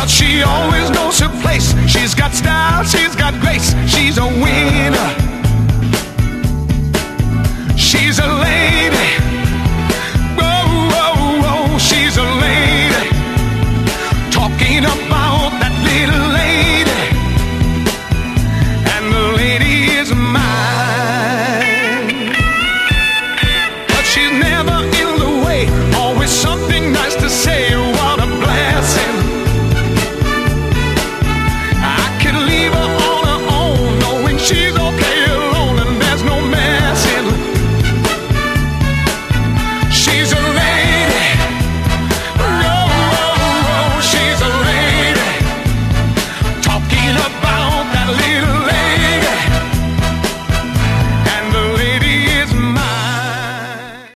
but she always knows her place. She's got style, she's got grace, she's a winner. She's a lady,